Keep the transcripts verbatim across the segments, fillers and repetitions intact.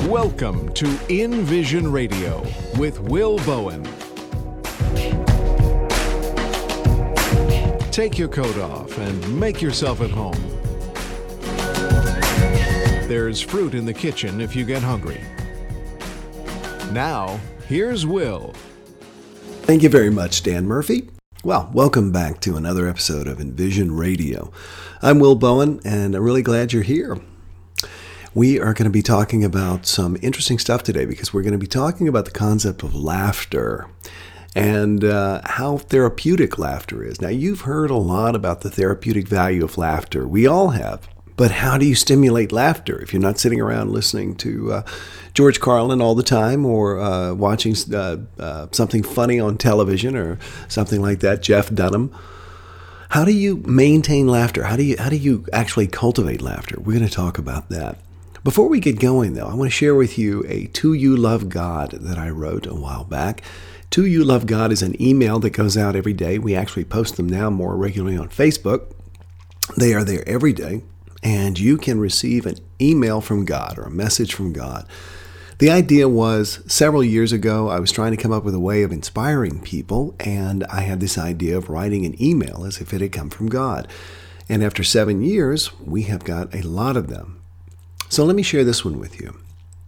Welcome to InVision Radio with Will Bowen. Take your coat off and make yourself at home. There's fruit in the kitchen if you get hungry. Now, here's Will. Thank you very much, Dan Murphy. Well, welcome back to another episode of InVision Radio. I'm Will Bowen, and I'm really glad you're here. We are going to be talking about some interesting stuff today because we're going to be talking about the concept of laughter and uh, how therapeutic laughter is. Now, you've heard a lot about the therapeutic value of laughter. We all have. But how do you stimulate laughter if you're not sitting around listening to uh, George Carlin all the time or uh, watching uh, uh, something funny on television or something like that, Jeff Dunham? How do you maintain laughter? How do you how do you actually cultivate laughter? We're going to talk about that. Before we get going, though, I want to share with you a To You Love God that I wrote a while back. To You Love God is an email that goes out every day. We actually post them now more regularly on Facebook. They are there every day, and you can receive an email from God or a message from God. The idea was several years ago, I was trying to come up with a way of inspiring people, and I had this idea of writing an email as if it had come from God. And after seven years, we have got a lot of them. So let me share this one with you.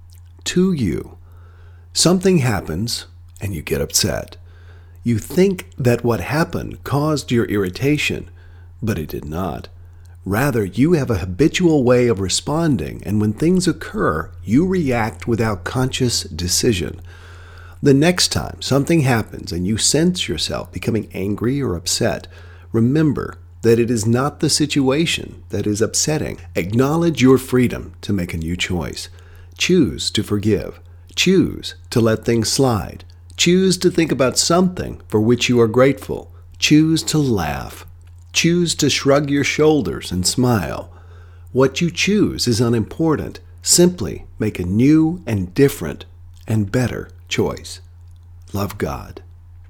To you, something happens and you get upset. You think that what happened caused your irritation, but it did not. Rather, you have a habitual way of responding, and when things occur, you react without conscious decision. The next time something happens and you sense yourself becoming angry or upset, remember that it is not the situation that is upsetting. Acknowledge your freedom to make a new choice. Choose to forgive. Choose to let things slide. Choose to think about something for which you are grateful. Choose to laugh. Choose to shrug your shoulders and smile. What you choose is unimportant. Simply make a new and different and better choice. Love God.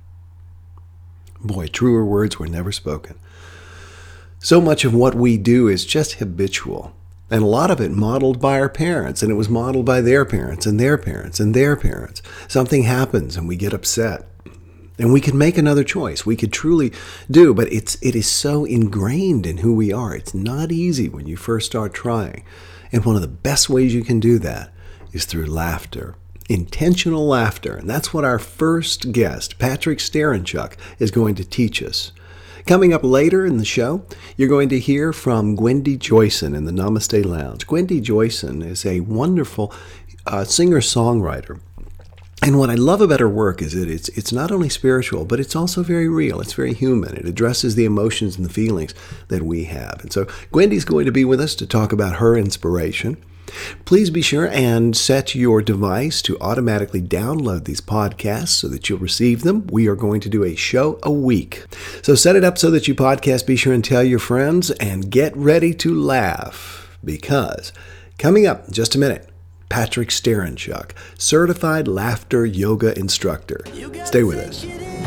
Boy, truer words were never spoken. So much of what we do is just habitual, and a lot of it modeled by our parents, and it was modeled by their parents and their parents and their parents. Something happens and we get upset, and we can make another choice. We could truly do, but it's it is so ingrained in who we are. It's not easy when you first start trying, and one of the best ways you can do that is through laughter. Intentional laughter, and that's what our first guest, Patrick Starinchuk, is going to teach us. Coming up later in the show, you're going to hear from Gwendy Joyson in the Namaste Lounge. Gwendy Joyson is a wonderful uh, singer-songwriter. And what I love about her work is that it's it's not only spiritual, but it's also very real. It's very human. It addresses the emotions and the feelings that we have. And so Gwendy's going to be with us to talk about her inspiration. Please be sure and set your device to automatically download these podcasts so that you'll receive them. We are going to do a show a week. So set it up so that you podcast. Be sure and tell your friends and get ready to laugh because coming up in just a minute, Patrick Starinchuk, certified laughter yoga instructor. Stay with us.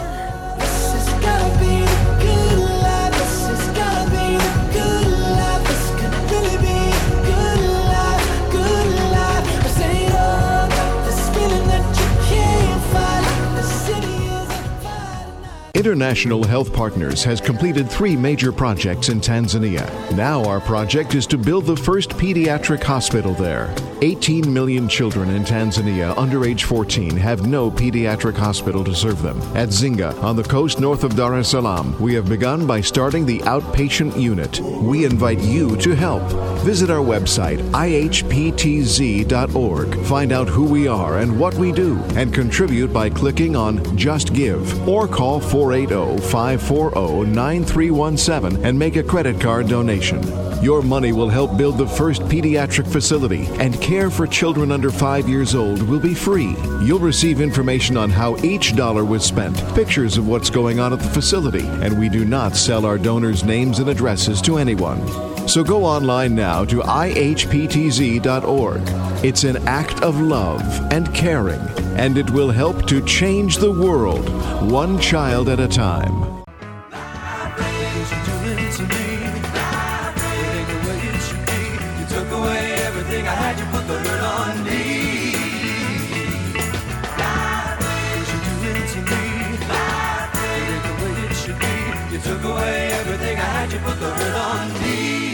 International Health Partners has completed three major projects in Tanzania. Now our project is to build the first pediatric hospital there. eighteen million children in Tanzania under age fourteen have no pediatric hospital to serve them. At Zinga, on the coast north of Dar es Salaam, we have begun by starting the outpatient unit. We invite you to help. Visit our website, I H P T Z dot org. Find out who we are and what we do, and contribute by clicking on Just Give, or call four eight zero, five four zero, nine three one seven and make a credit card donation. Your money will help build the first pediatric facility, and care for children under five years old will be free. You'll receive information on how each dollar was spent, pictures of what's going on at the facility, and we do not sell our donors' names and addresses to anyone. So go online now to I H P T Z dot org. It's an act of love and caring, and it will help to change the world, one child at a time. Took away everything I had, you put the hurt on me.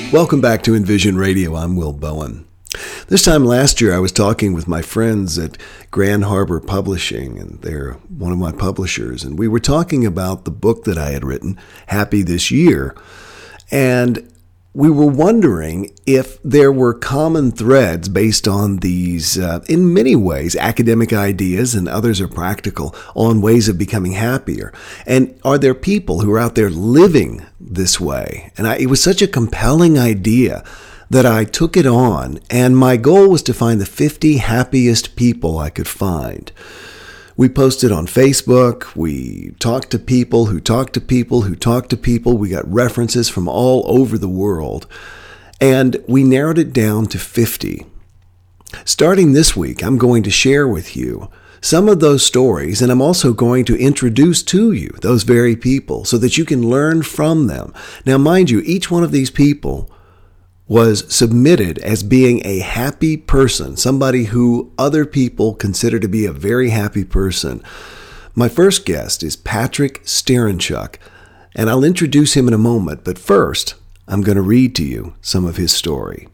Welcome back to Envision Radio. I'm Will Bowen. This time last year, I was talking with my friends at Grand Harbor Publishing, and they're one of my publishers, and we were talking about the book that I had written, Happy This Year, and we were wondering if there were common threads based on these, uh, in many ways, academic ideas, and others are practical, on ways of becoming happier. And are there people who are out there living this way? And I, it was such a compelling idea that I took it on, and my goal was to find the fifty happiest people I could find. We posted on Facebook, we talked to people who talked to people who talked to people, we got references from all over the world, and we narrowed it down to fifty. Starting this week, I'm going to share with you some of those stories, and I'm also going to introduce to you those very people so that you can learn from them. Now, mind you, each one of these people was submitted as being a happy person, somebody who other people consider to be a very happy person. My first guest is Patrick Starinchuk, and I'll introduce him in a moment, but first, I'm going to read to you some of his story.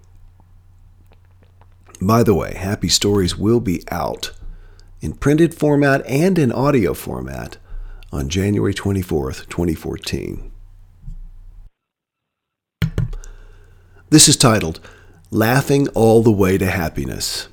By the way, Happy Stories will be out in printed format and in audio format on January twenty-fourth, twenty fourteen. This is titled, Laughing All the Way to Happiness.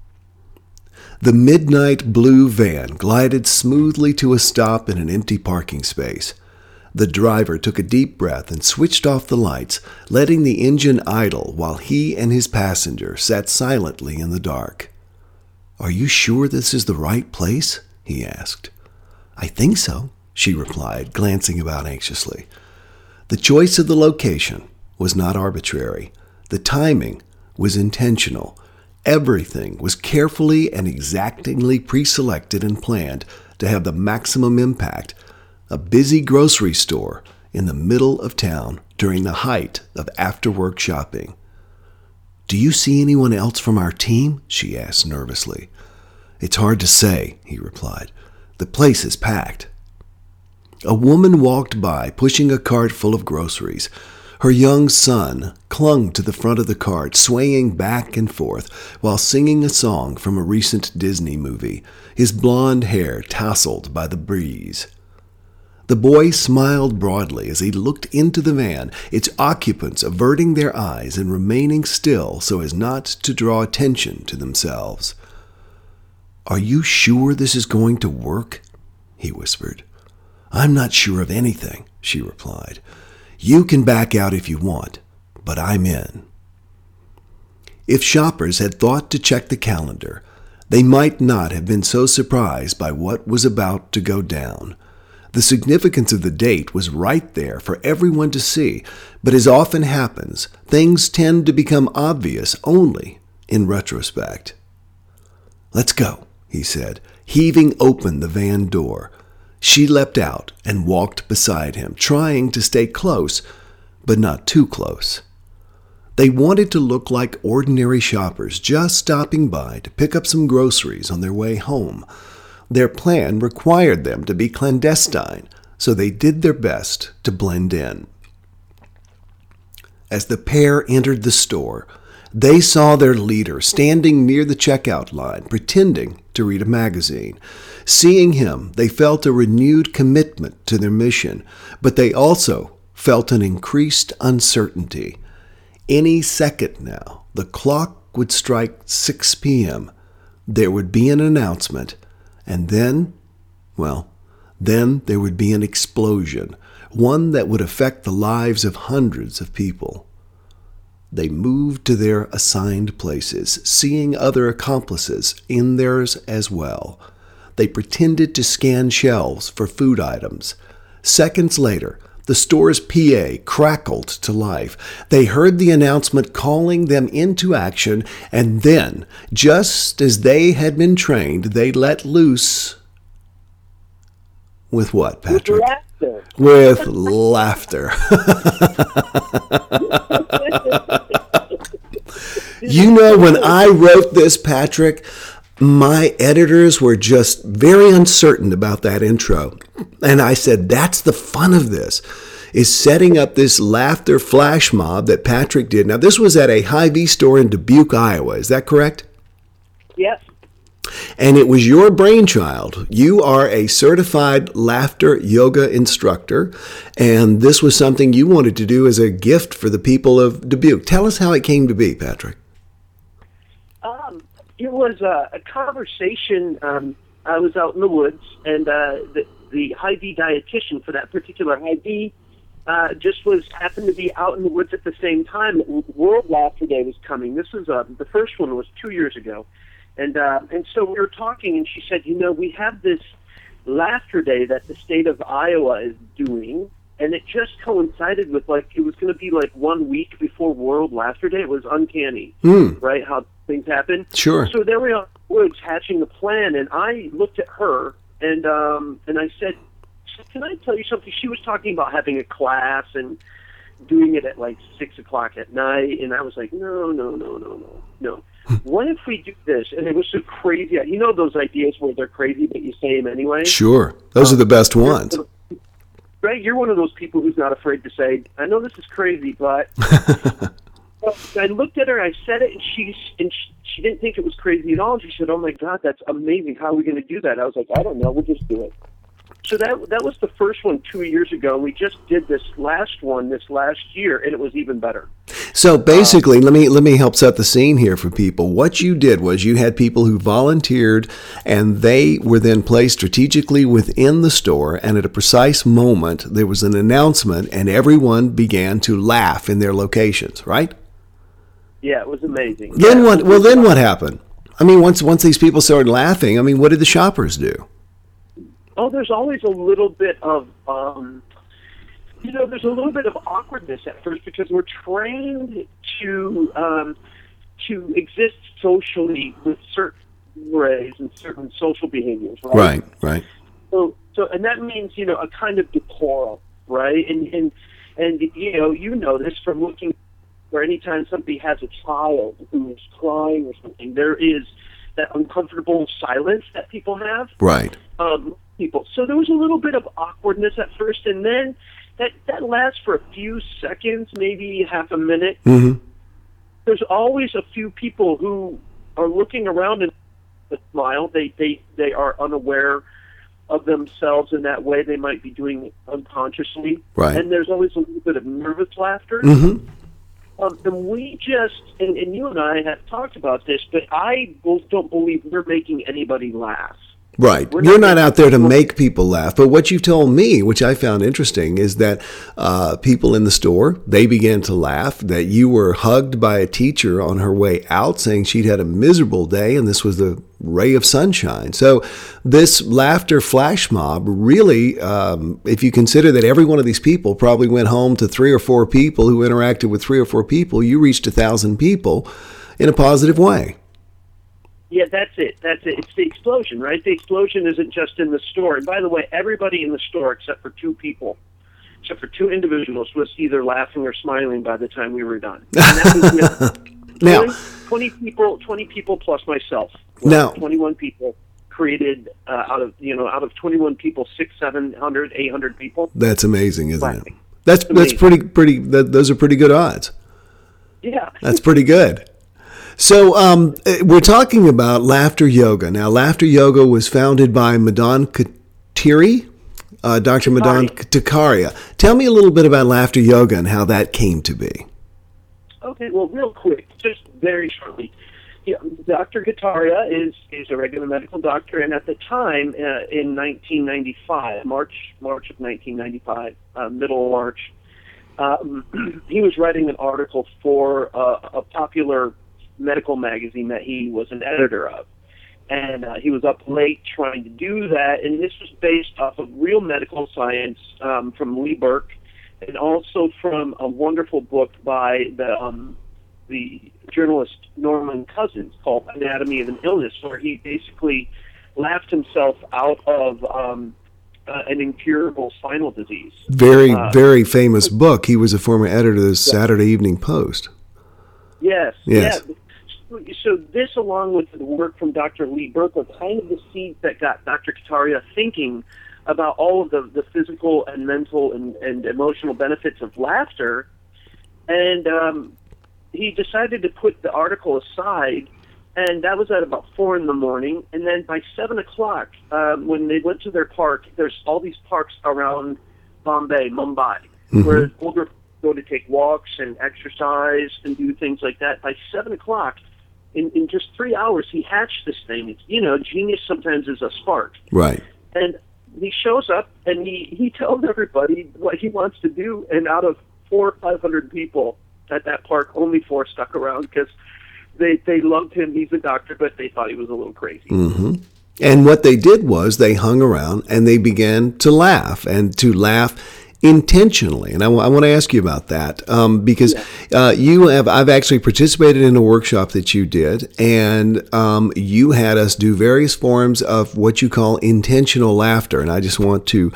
The midnight blue van glided smoothly to a stop in an empty parking space. The driver took a deep breath and switched off the lights, letting the engine idle while he and his passenger sat silently in the dark. "Are you sure this is the right place?" he asked. "I think so," she replied, glancing about anxiously. The choice of the location was not arbitrary. The timing was intentional. Everything was carefully and exactingly pre-selected and planned to have the maximum impact. A busy grocery store in the middle of town during the height of after-work shopping. "Do you see anyone else from our team?" she asked nervously. "It's hard to say," he replied. "The place is packed." A woman walked by, pushing a cart full of groceries. Her young son clung to the front of the cart, swaying back and forth while singing a song from a recent Disney movie, his blonde hair tousled by the breeze. The boy smiled broadly as he looked into the van, its occupants averting their eyes and remaining still so as not to draw attention to themselves. "Are you sure this is going to work?" he whispered. "I'm not sure of anything," she replied. "You can back out if you want, but I'm in." If shoppers had thought to check the calendar, they might not have been so surprised by what was about to go down. The significance of the date was right there for everyone to see, but as often happens, things tend to become obvious only in retrospect. "Let's go," he said, heaving open the van door. She leapt out and walked beside him, trying to stay close, but not too close. They wanted to look like ordinary shoppers just stopping by to pick up some groceries on their way home. Their plan required them to be clandestine, so they did their best to blend in. As the pair entered the store, they saw their leader standing near the checkout line, pretending to read a magazine. Seeing him, they felt a renewed commitment to their mission, but they also felt an increased uncertainty. Any second now, the clock would strike six p.m. There would be an announcement, and then, well, then there would be an explosion, one that would affect the lives of hundreds of people. They moved to their assigned places, seeing other accomplices in theirs as well. They pretended to scan shelves for food items. Seconds later, the store's P A crackled to life. They heard the announcement calling them into action, and then, just as they had been trained, they let loose. With what, Patrick? With laughter. With laughter. You know, when I wrote this, Patrick, my editors were just very uncertain about that intro. And I said, that's the fun of this. is setting up this laughter flash mob that Patrick did. Now, this was at a Hy-Vee store in Dubuque, Iowa. Is that correct? Yes. And it was your brainchild. You are a certified laughter yoga instructor, and this was something you wanted to do as a gift for the people of Dubuque. Tell us how it came to be, Patrick. Um, it was a, a conversation. Um, I was out in the woods, and uh, the, the Hy-Vee dietitian for that particular Hy-Vee uh, just was happened to be out in the woods at the same time. World Laughter Day was coming. This was uh, the first one was two years ago. And uh, and so we were talking, and she said, you know, we have this Laughter Day that the state of Iowa is doing, and it just coincided with, like, it was going to be, like, one week before World Laughter Day. It was uncanny, mm. right, how things happen. Sure. So there we are, woods, hatching the plan, and I looked at her, and um, and I said, can I tell you something? She was talking about having a class and doing it at, like, six o'clock at night, and I was like, no, no, no, no, no, no. What if we do this? And it was so crazy. You know those ideas where they're crazy, but you say them anyway? Sure. Those um, are the best ones. Right? You're one of those people who's not afraid to say, I know this is crazy, but... Well, I looked at her, I said it, and she and she, she didn't think it was crazy at all. She said, oh, my God, that's amazing. How are we going to do that? I was like, I don't know. We'll just do it. So that that was the first one two years ago. We just did this last one this last year, and it was even better. So basically, um, let me let me help set the scene here for people. What you did was you had people who volunteered, and they were then placed strategically within the store, and at a precise moment, there was an announcement, and everyone began to laugh in their locations, right? Yeah, it was amazing. Then yeah, what? Well, then what happened? I mean, once once these people started laughing, I mean, what did the shoppers do? Oh, there's always a little bit of, um, you know, there's a little bit of awkwardness at first because we're trained to um, to exist socially with certain ways and certain social behaviors, right? Right, right. So, so, and that means, you know, a kind of decorum, right? And and and you know, you know this from looking where anytime somebody has a child who is crying or something, there is that uncomfortable silence that people have. Right. Um, people. So there was a little bit of awkwardness at first, and then that, that lasts for a few seconds, maybe half a minute. Mm-hmm. There's always a few people who are looking around and smile. They, they, they are unaware of themselves in that way. They might be doing it unconsciously. Right. And there's always a little bit of nervous laughter. Mm-hmm. Um, and we just, and, and you and I have talked about this, but I both don't believe we're making anybody laugh. Right. We're You're not not out there to make people laugh. But what you've told me, which I found interesting, is that uh, people in the store, they began to laugh, that you were hugged by a teacher on her way out saying she'd had a miserable day and this was the ray of sunshine. So this laughter flash mob really, um, if you consider that every one of these people probably went home to three or four people who interacted with three or four people, you reached a thousand people in a positive way. Yeah, that's it. That's it. It's the explosion, right? The explosion isn't just in the store. And by the way, everybody in the store, except for two people, except for two individuals, was either laughing or smiling by the time we were done. And that was with now, twenty, twenty people, twenty people plus myself. Now, twenty-one people created uh, out of you know out of twenty-one people, six, seven hundred, eight hundred people. That's amazing, isn't laughing. it? That's It's amazing. that's pretty pretty. That, those are pretty good odds. Yeah, That's pretty good. So um, we're talking about laughter yoga. Now, laughter yoga was founded by Madan Katiri, uh, Doctor Madan Takaria. Tell me a little bit about laughter yoga and how that came to be. Okay, well, real quick, just very shortly. Yeah, Doctor Kataria is, is a regular medical doctor, and at the time, uh, in nineteen ninety-five, March March of nineteen ninety-five, uh, middle March, um, he was writing an article for uh, a popular medical magazine that he was an editor of. And uh, he was up late trying to do that, and this was based off of real medical science um, from Lee Burke, and also from a wonderful book by the um, the journalist Norman Cousins called Anatomy of an Illness, where he basically laughed himself out of um, uh, an incurable spinal disease. Very, uh, very famous book. He was a former editor of the Saturday Evening Post. Yes. Yes. Yeah. So this, along with the work from Doctor Lee Burke, were kind of the seeds that got Doctor Kataria thinking about all of the, the physical and mental and, and emotional benefits of laughter. And um, he decided to put the article aside, and that was at about four in the morning. And then by seven o'clock, um, when they went to their park, there's all these parks around Bombay, Mumbai, mm-hmm. where older people go to take walks and exercise and do things like that. By seven o'clock, in, in just three hours, he hatched this thing. It's, you know, genius sometimes is a spark. Right. And he shows up, and he, he tells everybody what he wants to do, and out of four or five hundred people at that park, only four stuck around because they, they loved him. He's a doctor, but they thought he was a little crazy. Mm-hmm. And what they did was they hung around and they began to laugh, and to laugh intentionally. And I, w- I want to ask you about that um, because yeah. uh, you have, I've actually participated in a workshop that you did, and um, you had us do various forms of what you call intentional laughter. And I just want to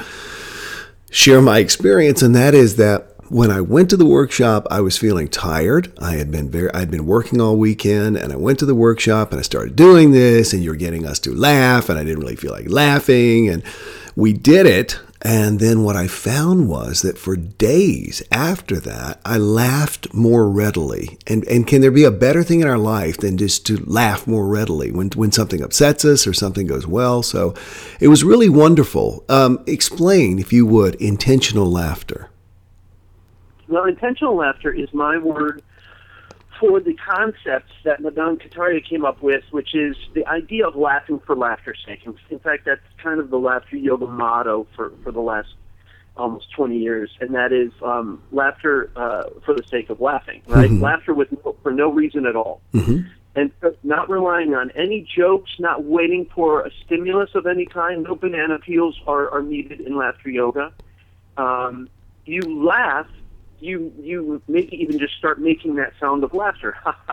share my experience, and that is that when I went to the workshop, I was feeling tired. I had been very, I'd been working all weekend, and I went to the workshop and I started doing this, and you were getting us to laugh, and I didn't really feel like laughing, and we did it. And then what I found was that for days after that, I laughed more readily. And and can there be a better thing in our life than just to laugh more readily when when something upsets us or something goes well? So it was really wonderful. Um, explain, if you would, intentional laughter. Well, intentional laughter is my word for the concepts that Madan Kataria came up with, which is the idea of laughing for laughter's sake. In fact, that's kind of the laughter yoga motto for, for the last almost twenty years, and that is um, laughter uh, for the sake of laughing, right? Mm-hmm. Laughter with no, for no reason at all. Mm-hmm. And not relying on any jokes, not waiting for a stimulus of any kind. No banana peels are, are needed in laughter yoga. Um, you laugh, you you maybe even just start making that sound of laughter.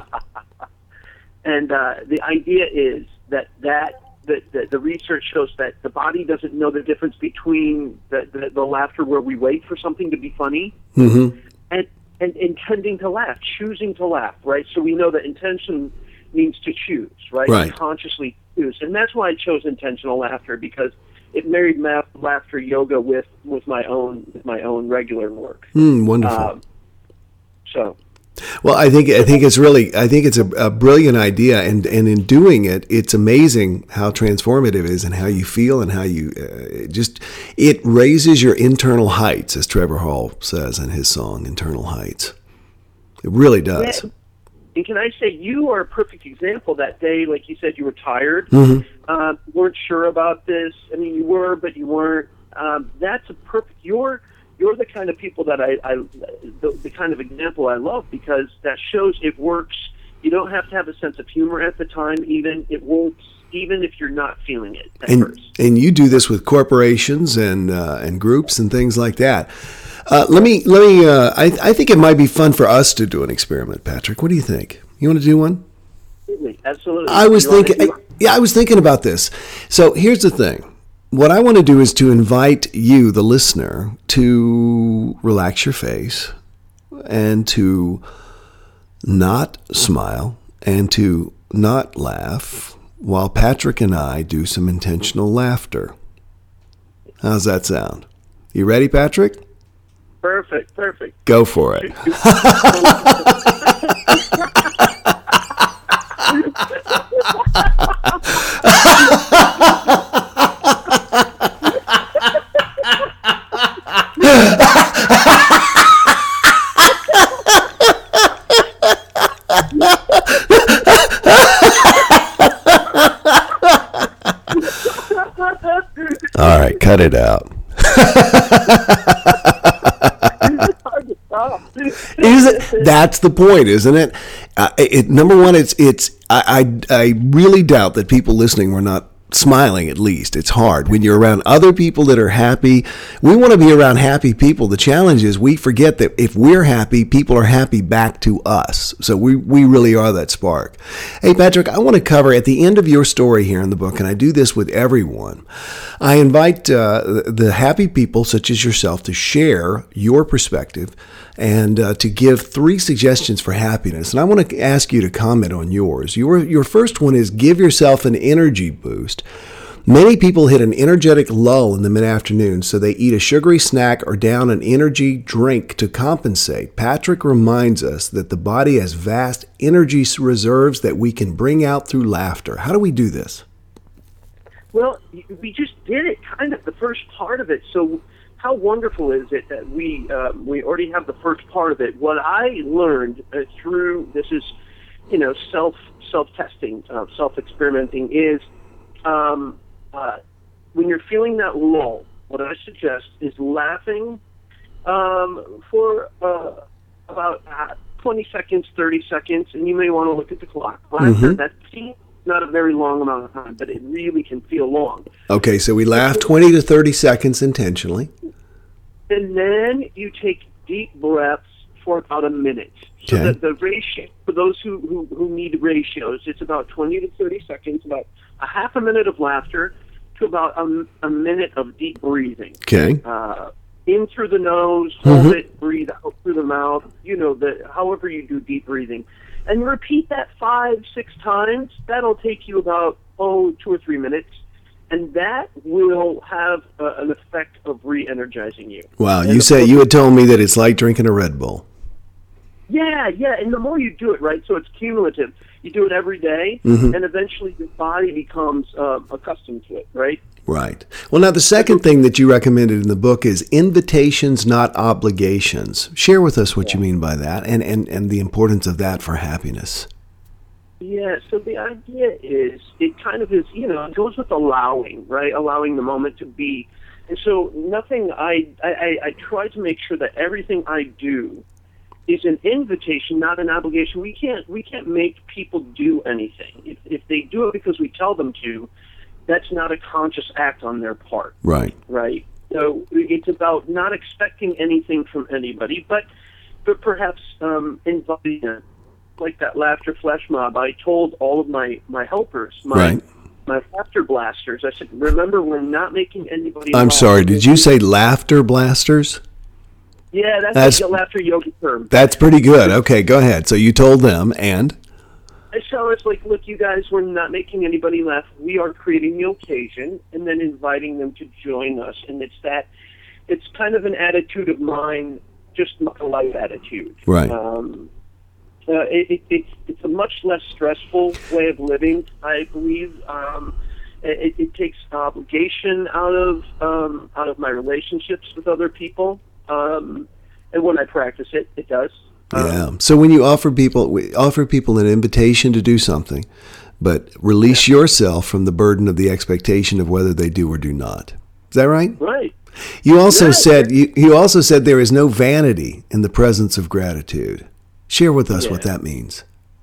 And uh, the idea is that that the, the, the research shows that the body doesn't know the difference between the, the, the laughter where we wait for something to be funny mm-hmm. and, and intending to laugh, choosing to laugh, right? So we know that intention means to choose, right? Right. To consciously choose. And that's why I chose intentional laughter, because it married math, laughter yoga with, with my own with my own regular work. Mm, wonderful. Um, so, well, I think I think it's really I think it's a, a brilliant idea, and, and in doing it, it's amazing how transformative it is, and how you feel, and how you uh, just it raises your internal heights, as Trevor Hall says in his song "Internal Heights." It really does. Yeah. And can I say, you are a perfect example that day. Like you said, you were tired, mm-hmm. uh, weren't sure about this. I mean, you were, but you weren't. Um, that's a perfect. You're you're the kind of people that I, I the, the kind of example I love, because that shows it works. You don't have to have a sense of humor at the time. Even it works, even if you're not feeling it at and, first. And you do this with corporations and uh, and groups and things like that. Uh, let me, let me, uh, I, I think it might be fun for us to do an experiment, Patrick. What do you think? You want to do one? Absolutely. Absolutely. I was thinking, I, yeah, I was thinking about this. So here's the thing. What I want to do is to invite you, the listener, to relax your face and to not smile and to not laugh while Patrick and I do some intentional laughter. How's that sound? You ready, Patrick? Perfect, perfect. Go for it. All right, cut it out. Is it? That's the point, isn't it? Uh, it number one, it's it's. I, I I really doubt that people listening were not smiling. At least it's hard when you're around other people that are happy. We want to be around happy people. The challenge is we forget that if we're happy, people are happy back to us. So we we really are that spark. Hey, Patrick, I want to cover at the end of your story here in the book, and I do this with everyone. I invite uh, the happy people such as yourself to share your perspective and uh, to give three suggestions for happiness. And I want to ask you to comment on yours. Your your first one is give yourself an energy boost. Many people hit an energetic lull in the mid-afternoon, so they eat a sugary snack or down an energy drink to compensate. Patrick reminds us that the body has vast energy reserves that we can bring out through laughter. How do we do this? Well, we just did it, kind of, the first part of it. So how wonderful is it that we uh, we already have the first part of it? What I learned uh, through, this is, you know, self, self-testing, uh, self-experimenting, is um, uh, when you're feeling that lull, what I suggest is laughing um, for uh, about uh, twenty seconds, thirty seconds, and you may want to look at the clock. Laughter, Mm-hmm. that seems not a very long amount of time, but it really can feel long. Okay, so we laugh twenty to thirty seconds intentionally. And then you take deep breaths for about a minute. So Okay. the, the ratio, for those who, who, who need ratios, it's about twenty to thirty seconds, about a half a minute of laughter to about a, a minute of deep breathing. Okay. Uh, in through the nose, hold Mhm. it, breathe out through the mouth, you know, the, however you do deep breathing. And repeat that five, six times. That'll take you about, oh, two or three minutes. And that will have uh, an effect of re-energizing you. Wow, And you the said more- you had told me that it's like drinking a Red Bull. Yeah, yeah, and the more you do it, right, so it's cumulative. You do it every day, Mhm. and eventually your body becomes uh, accustomed to it, right? Right. Well, now the second thing that you recommended in the book is invitations, not obligations. Share with us what you mean by that and, and, and the importance of that for happiness. Yeah, so the idea is, it kind of is, you know, it goes with allowing, right, allowing the moment to be. And so nothing, I, I, I try to make sure that everything I do is an invitation, not an obligation. We can't we can't make people do anything. If, if they do it because we tell them to, that's not a conscious act on their part. Right. Right. So it's about not expecting anything from anybody, but but perhaps um, inviting them. Like that laughter flash mob, I told all of my, my helpers, my Right. my laughter blasters, I said, remember, we're not making anybody I'm laugh. sorry, did you say laughter blasters? Yeah, that's, That's- like a laughter yoga term. That's pretty good. Okay, go ahead. So you told them, and? So it's like, look, you guys, we're not making anybody laugh. We are creating the occasion and then inviting them to join us. And it's that, it's kind of an attitude of mine, just a life attitude. Right. Um, uh, it, it, it's, it's a much less stressful way of living, I believe. Um, it, it takes obligation out of um, out of my relationships with other people. Um, and when I practice it, it does. Yeah. So when you offer people we offer people an invitation to do something, but release yourself from the burden of the expectation of whether they do or do not. Is that right? Right. You also Yeah, said you, you also said there is no vanity in the presence of gratitude. Share with us what Yeah. that means.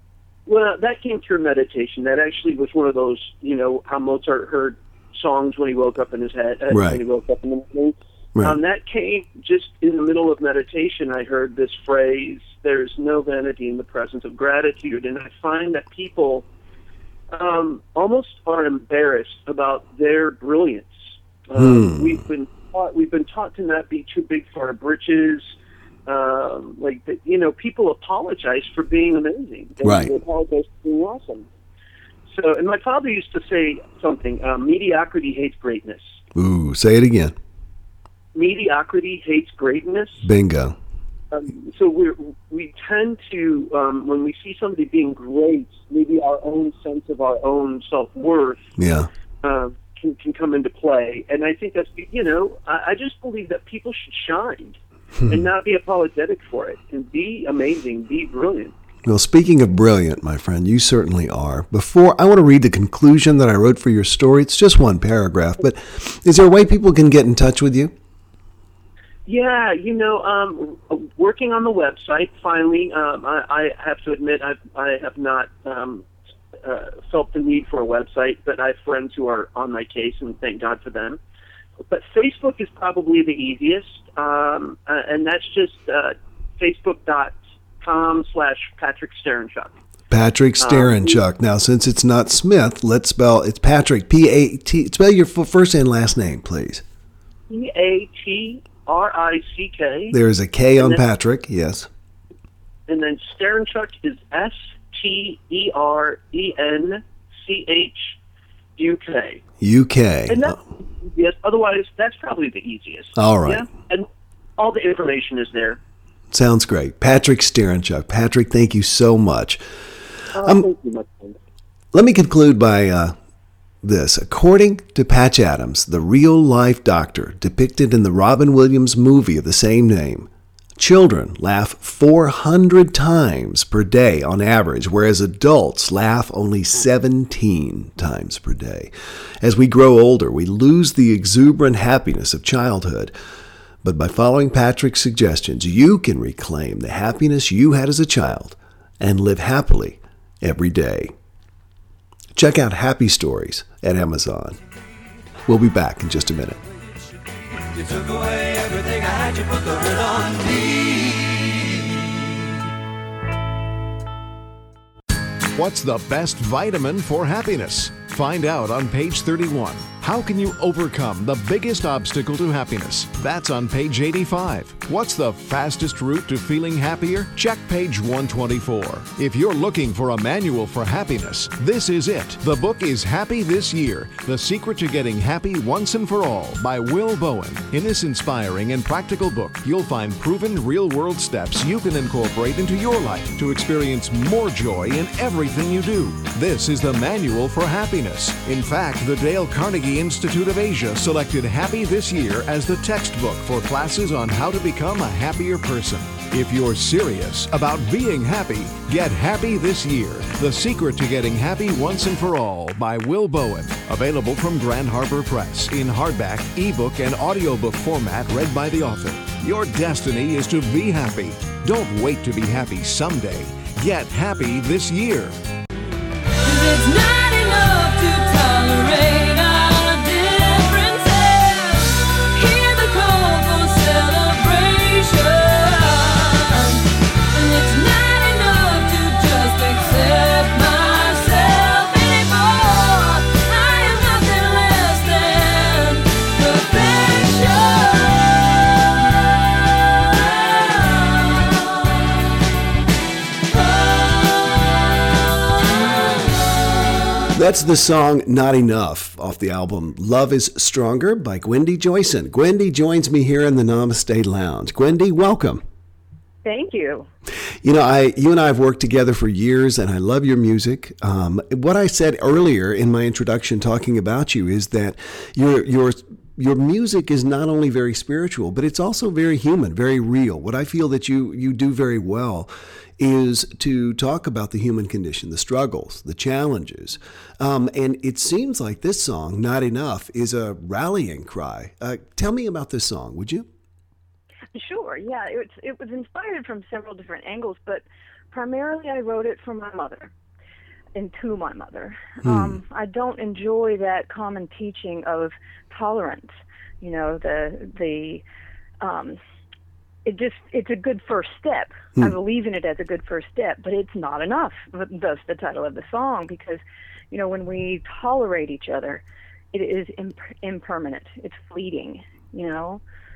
Well, that came through meditation. That actually was one of those, you know, how Mozart heard songs when he woke up in his head, uh, Right. when he woke up in the morning. Right. Um, that came just in the middle of meditation. I heard this phrase, there's no vanity in the presence of gratitude. And I find that people um, almost are embarrassed about their brilliance. Um, Hmm. We've been taught, we've been taught to not be too big for our britches. Um, like, you know, people apologize for being amazing. They, Right. they apologize for being awesome. So, and my father used to say something, uh, mediocrity hates greatness. Ooh, say it again. Mediocrity hates greatness. Bingo. Um, so we we tend to, um, when we see somebody being great, maybe our own sense of our own self-worth Yeah. uh, can, can come into play. And I think that's, you know, I, I just believe that people should shine and not be apologetic for it and be amazing, be brilliant. Well, speaking of brilliant, my friend, you certainly are. Before, I want to read the conclusion that I wrote for your story. It's just one paragraph, but is there a way people can get in touch with you? Yeah, you know, um, working on the website, finally, um, I, I have to admit I've, I have not um, uh, felt the need for a website, but I have friends who are on my case, and thank God for them. But Facebook is probably the easiest, um, uh, and that's just uh, facebook.com slash Patrick Starenchuk. Patrick Starenchuk. Now, since it's not Smith, let's spell, it's Patrick, P A T, spell your f- first and last name, please. P A T R I C K. There is a K on And then- Patrick, yes. And then Starenchuk is S T E R E N C H U K. U K. And that, yes, otherwise, that's probably the easiest. All right. Yeah? And all the information is there. Sounds great. Patrick Starinchuk. Patrick, thank you so much. Uh, um, thank you, my friend. Let me conclude by uh, this. According to Patch Adams, the real-life doctor depicted in the Robin Williams movie of the same name, children laugh four hundred times per day on average, whereas adults laugh only seventeen times per day. As we grow older, we lose the exuberant happiness of childhood. But by following Patrick's suggestions, you can reclaim the happiness you had as a child and live happily every day. Check out Happy Stories at Amazon. We'll be back in just a minute. You took away everything I had, you put the hurt on me. What's the best vitamin for happiness? Find out on page thirty-one. How can you overcome the biggest obstacle to happiness? That's on page eighty-five. What's the fastest route to feeling happier? Check page one twenty-four. If you're looking for a manual for happiness, this is it. The book is Happy This Year, The Secret to Getting Happy Once and For All by Will Bowen. In this inspiring and practical book, you'll find proven real-world steps you can incorporate into your life to experience more joy in everything you do. This is the manual for happiness. In fact, the Dale Carnegie Institute of Asia selected Happy This Year as the textbook for classes on how to become a happier person. If you're serious about being happy, get Happy This Year, The Secret to Getting Happy Once and For All by Will Bowen. Available from Grand Harbor Press in hardback, ebook, and audiobook format read by the author. Your destiny is to be happy. Don't wait to be happy someday. Get happy this year. It's not enough to tolerate our differences. Hear the call for celebration. And it's not enough to just accept myself anymore. I am nothing less than perfection. That's the song Not Enough off the album Love is Stronger by Gwendy Joyson. Gwendy joins me here in the Namaste Lounge. Gwendy, welcome. Thank you. You know, I, you and I have worked together for years, and I love your music. Um, what I said earlier in my introduction talking about you is that your your your music is not only very spiritual, but it's also very human, very real. What I feel that you you do very well is to talk about the human condition, the struggles, the challenges. Um, and it seems like this song, Not Enough, is a rallying cry. Uh, tell me about this song, would you? Sure, yeah. It, it was inspired from several different angles, but primarily I wrote it for my mother and to my mother. Hmm. Um, I don't enjoy that common teaching of tolerance. You know, the the um, it just it's a good first step. Hmm. I believe in it as a good first step, but it's not enough. That's the title of the song, because you know when we tolerate each other, it is imp- impermanent. It's fleeting. You know.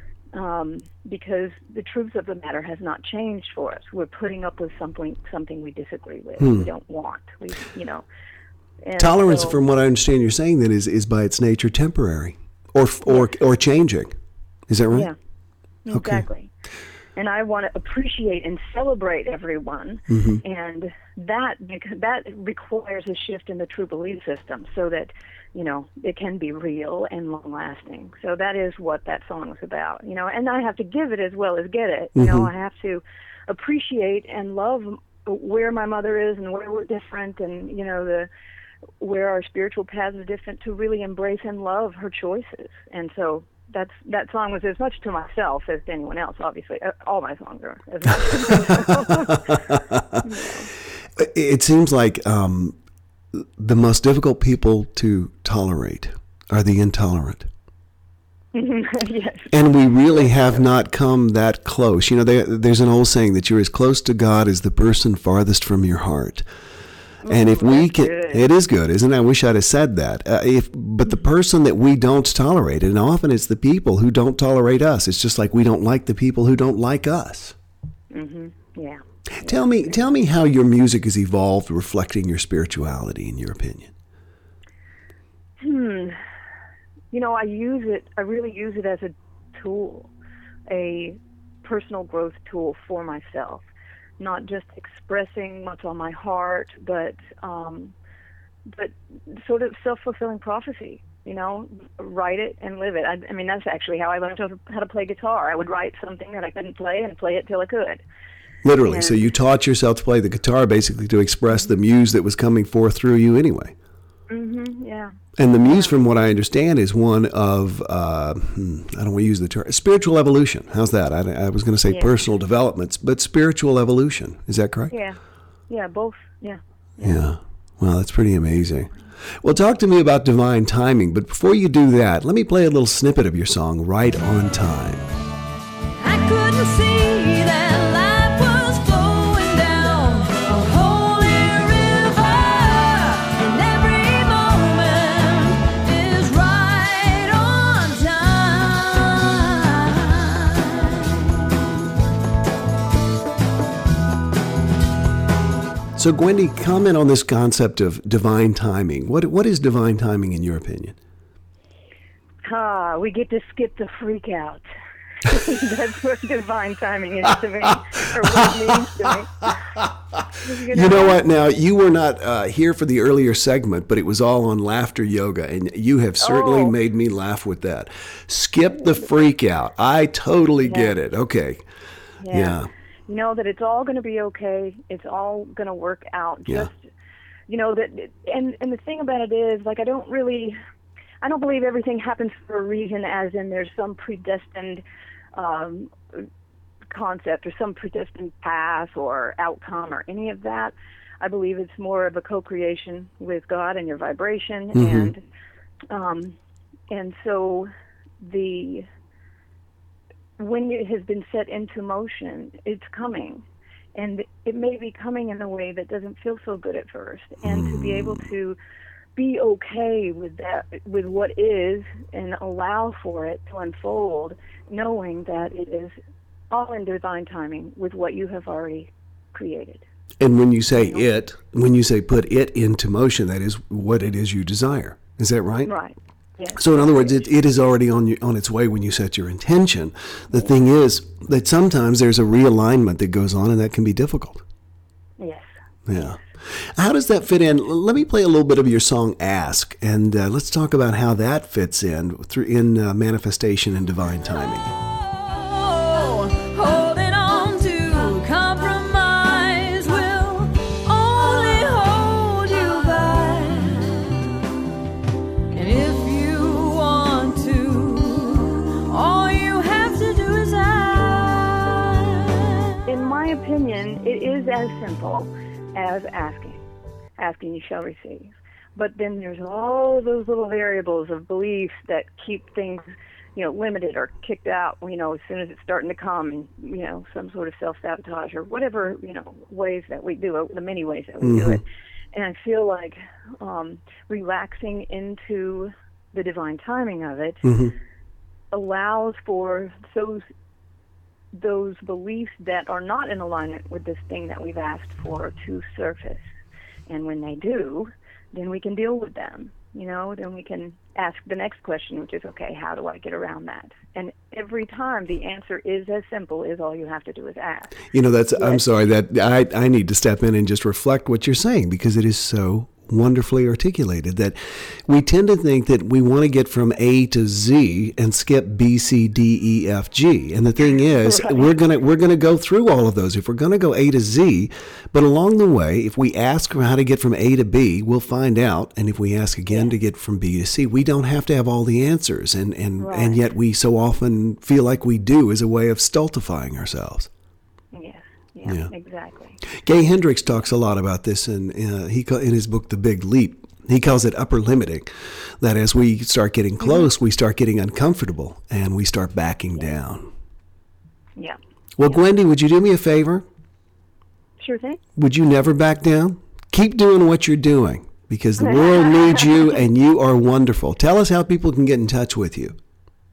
Um, because the truth of the matter has not changed for us. We're putting up with something something we disagree with, hmm. we don't want. We, you know, and tolerance, so, from what I understand, you're saying that is is by its nature temporary, or or yes. or changing. Is that right? Yeah, exactly. Okay. And I want to appreciate and celebrate everyone, mm-hmm. and that that requires a shift in the true belief system, so that. You know, it can be real and long-lasting. So that is what that song is about. You know, and I have to give it as well as get it. You mm-hmm. know, I have to appreciate and love where my mother is and where we're different, and you know, the where our spiritual paths are different, to really embrace and love her choices. And so that's that song was as much to myself as to anyone else. Obviously, all my songs are as much to myself. You know. It seems like. Um The most difficult people to tolerate are the intolerant. Yes. And we really have not come that close. You know, there, there's an old saying that you're as close to God as the person farthest from your heart. Oh, and if we can, good. It is good, isn't it? I wish I'd have said that. Uh, if, but the person that we don't tolerate, and often it's the people who don't tolerate us. It's just like we don't like the people who don't like us. Mm-hmm. Yeah. Tell me, tell me how your music has evolved, reflecting your spirituality, in your opinion. Hmm. You know, I use it, I really use it as a tool, a personal growth tool for myself. Not just expressing what's on my heart, but um, but sort of self-fulfilling prophecy. You know, write it and live it. I, I mean, that's actually how I learned to, how to play guitar. I would write something that I couldn't play and play it till I could. Literally. And, so you taught yourself to play the guitar basically to express the muse that was coming forth through you anyway. Mm-hmm, yeah. And the muse, from what I understand, is one of, uh, hmm, I don't want to use the term, spiritual evolution. How's that? I, I was going to say yeah. personal developments, but spiritual evolution. Is that correct? Yeah. Yeah, both. Yeah. Yeah. yeah. Well, that's pretty amazing. Well, talk to me about divine timing, but before you do that, let me play a little snippet of your song, Right on Time. I couldn't see that life was flowing down a holy river, and every moment is right on time. So, Gwendy, comment on this concept of divine timing. What What is divine timing in your opinion? Ah, we get to skip the freak out. That's what divine timing is to me, or what it means to me. You know, you know what? Now, you were not uh, here for the earlier segment, but it was all on laughter yoga, and you have certainly oh. made me laugh with that. Skip the freak out. I totally yeah. get it. Okay. Yeah. yeah. You know that it's all going to be okay. It's all going to work out. Just, yeah. you know, that, and, and the thing about it is, like, I don't really, I don't believe everything happens for a reason, as in there's some predestined um, concept or some predestined path or outcome or any of that. I believe it's more of a co-creation with God and your vibration, mm-hmm. and um, and so the when it has been set into motion, it's coming, and it may be coming in a way that doesn't feel so good at first, and mm. to be able to be okay with that, with what is, and allow for it to unfold, knowing that it is all in divine timing with what you have already created. And when you say it, when you say put it into motion, that is what it is you desire. Is that right? Right. Yes. So in other words, it, it is already on your, on its way when you set your intention. The thing is that sometimes there's a realignment that goes on, and that can be difficult. Yes. Yeah. How does that fit in? Let me play a little bit of your song "Ask," and uh, let's talk about how that fits in through in uh, manifestation and divine timing. Oh, holding on to compromise will only hold you back. And if you want to, all you have to do is ask. In my opinion, it is as simple as asking. Asking, you shall receive. But then there's all those little variables of beliefs that keep things, you know, limited or kicked out, you know, as soon as it's starting to come, and, you know, some sort of self-sabotage or whatever, you know, ways that we do it, the many ways that we mm-hmm. do it. And I feel like um, relaxing into the divine timing of it mm-hmm. allows for those those beliefs that are not in alignment with this thing that we've asked for to surface. And when they do, then we can deal with them. You know, then we can ask the next question, which is, okay, how do I get around that? And every time the answer is as simple as all you have to do is ask. You know, that's, yes. I'm sorry, that I, I need to step in and just reflect what you're saying, because it is so wonderfully articulated that we tend to think that we want to get from A to Z and skip B, C, D, E, F, G. And the thing is, right. we're gonna we're gonna go through all of those if we're gonna go A to Z. But along the way, if we ask how to get from A to B, we'll find out. And if we ask again to get from B to C, we don't have to have all the answers. And and right. and yet we so often feel like we do as a way of stultifying ourselves. Yes. Yeah, yeah, exactly. Gay Hendricks talks a lot about this in, uh, he in his book, The Big Leap. He calls it upper limiting, that as we start getting close, mm-hmm. we start getting uncomfortable, and we start backing yeah. down. Yeah. Well, yeah. Gwendy, would you do me a favor? Sure thing. Would you never back down? Keep doing what you're doing, because the world needs you, and you are wonderful. Tell us how people can get in touch with you.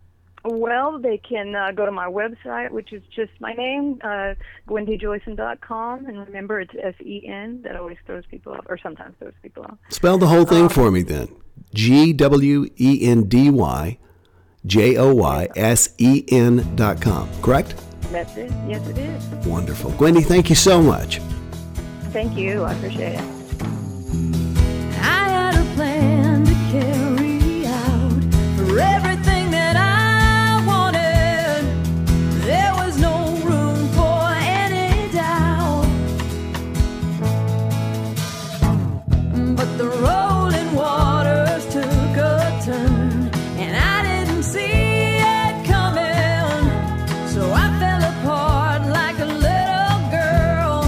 Well, they can uh, go to my website, which is just my name, uh, Gwendy Joyson dot com, and remember it's S E N. That always throws people off, or sometimes throws people off. Spell the whole thing um, for me then. G W E N D Y J O Y S E N dot com, correct? That's it. Yes, it is. Wonderful. Gwendy, thank you so much. Thank you. I appreciate it. I had a plan to carry out for everything that I wanted. There was no room for any doubt. But the rolling waters took a turn, and I didn't see it coming. So I fell apart like a little girl.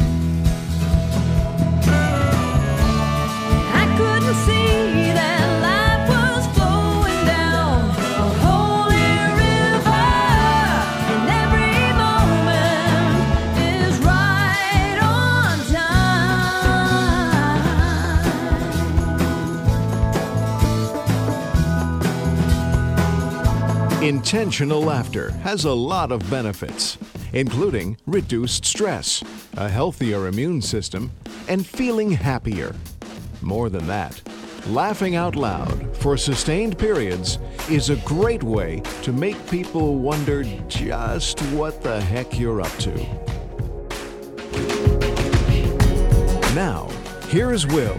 I couldn't see that life was flowing down a holy river, and every moment is right on time. Intentional laughter has a lot of benefits, including reduced stress, a healthier immune system, and feeling happier. More than that, laughing out loud for sustained periods is a great way to make people wonder just what the heck you're up to. Now, here's Will.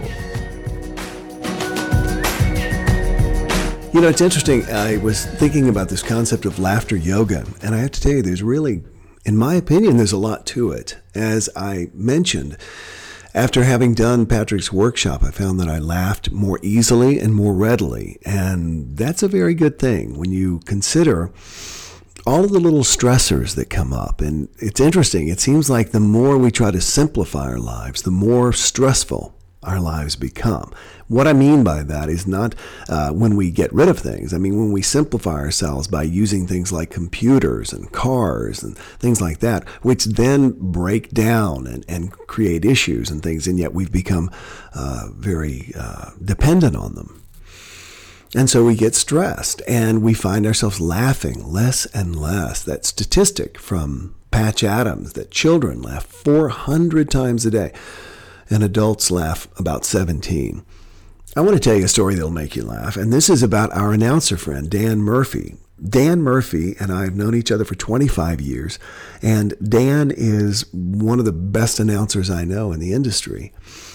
You know, it's interesting. I was thinking about this concept of laughter yoga, and I have to tell you, there's really, in my opinion, there's a lot to it. As I mentioned, after having done Patrick's workshop, I found that I laughed more easily and more readily, and that's a very good thing when you consider all of the little stressors that come up. And it's interesting. It seems like the more we try to simplify our lives, the more stressful our lives become. What I mean by that is not uh, when we get rid of things. I mean, when we simplify ourselves by using things like computers and cars and things like that, which then break down and, and create issues and things, and yet we've become uh, very uh, dependent on them. And so we get stressed and we find ourselves laughing less and less. That statistic from Patch Adams that children laugh four hundred times a day and adults laugh about seventeen. I want to tell you a story that'll make you laugh, and this is about our announcer friend, Dan Murphy. Dan Murphy and I have known each other for twenty-five years, and Dan is one of the best announcers I know in the industry.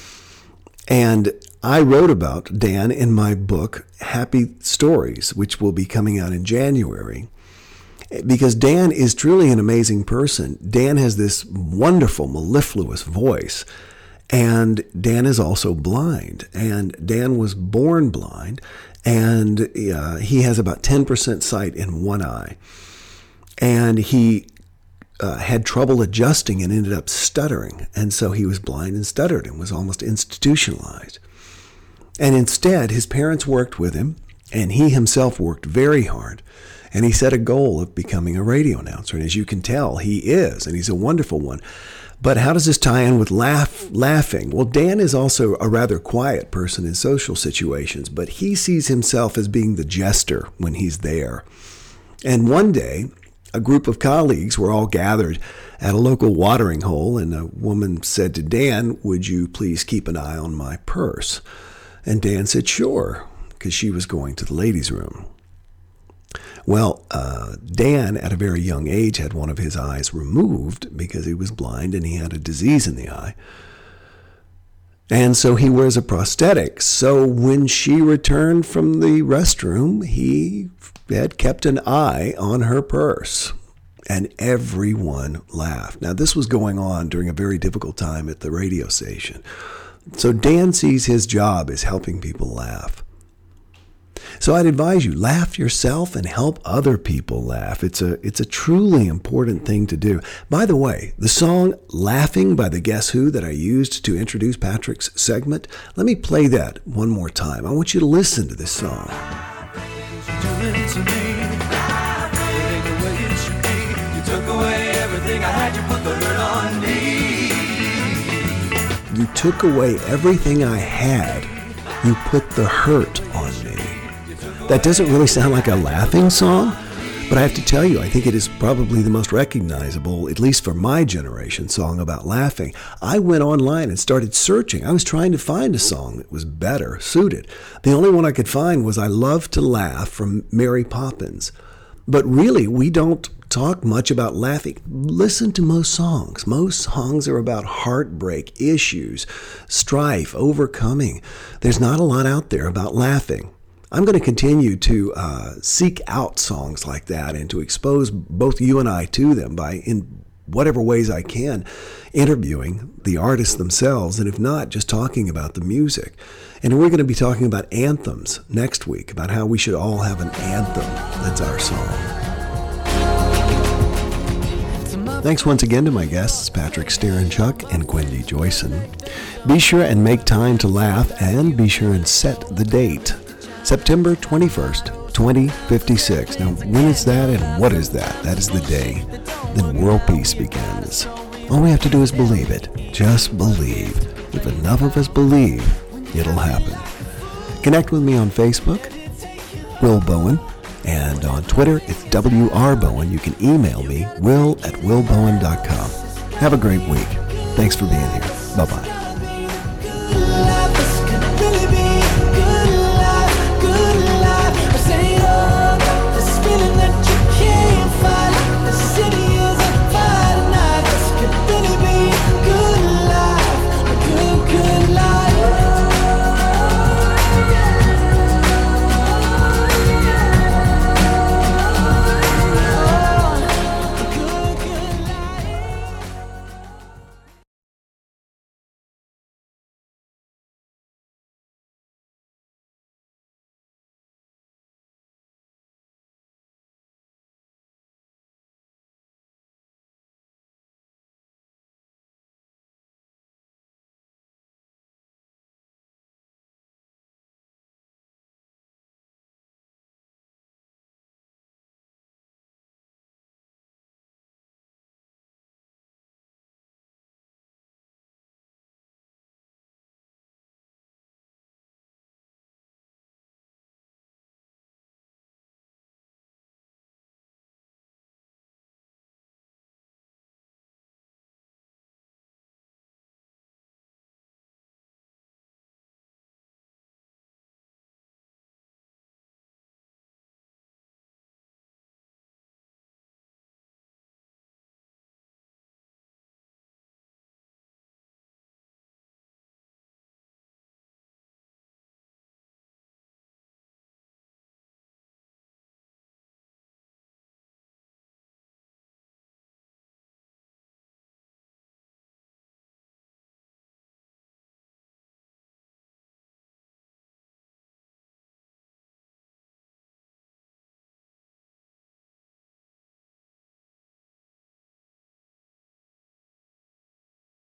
And I wrote about Dan in my book, Happy Stories, which will be coming out in January. Because Dan is truly an amazing person. Dan has this wonderful, mellifluous voice. And Dan is also blind, and Dan was born blind, and uh, he has about ten percent sight in one eye. And he uh, had trouble adjusting and ended up stuttering, and so he was blind and stuttered and was almost institutionalized. And instead, his parents worked with him, and he himself worked very hard, and he set a goal of becoming a radio announcer. And as you can tell, he is, and he's a wonderful one. But how does this tie in with laugh, laughing? Well, Dan is also a rather quiet person in social situations, but he sees himself as being the jester when he's there. And one day, a group of colleagues were all gathered at a local watering hole, and a woman said to Dan, "Would you please keep an eye on my purse?" And Dan said, "Sure," because she was going to the ladies' room. Well, uh, Dan, at a very young age, had one of his eyes removed because he was blind and he had a disease in the eye. And so he wears a prosthetic. So when she returned from the restroom, he had kept an eye on her purse. And everyone laughed. Now, this was going on during a very difficult time at the radio station. So Dan sees his job as helping people laugh. So I'd advise you, laugh yourself and help other people laugh. It's a it's a truly important thing to do. By the way, the song Laughing by the Guess Who that I used to introduce Patrick's segment, let me play that one more time. I want you to listen to this song. You took away everything I had. You put the hurt on me. That doesn't really sound like a laughing song, But I have to tell you, I think it is probably the most recognizable, at least for my generation, song about laughing. I went online and started searching. I was trying to find a song that was better suited. The only one I could find was I Love to Laugh from Mary Poppins. But really, we don't talk much about laughing. Listen to most songs. Most songs are about heartbreak, issues, strife, overcoming. There's not a lot out there about laughing. I'm going to continue to uh, seek out songs like that and to expose both you and I to them by, in whatever ways I can, interviewing the artists themselves, and if not, just talking about the music. And we're going to be talking about anthems next week, about how we should all have an anthem that's our song. Thanks once again to my guests, Patrick Starenchuk and Gwendy Joyson. Be sure and make time to laugh, and be sure and set the date. September twenty-first, twenty fifty-six. Now, when is that and what is that? That is the day that world peace begins. All we have to do is believe it. Just believe. If enough of us believe, it'll happen. Connect with me on Facebook, Will Bowen, and on Twitter, it's W R Bowen. You can email me, will at will bowen dot com. Have a great week. Thanks for being here. Bye-bye.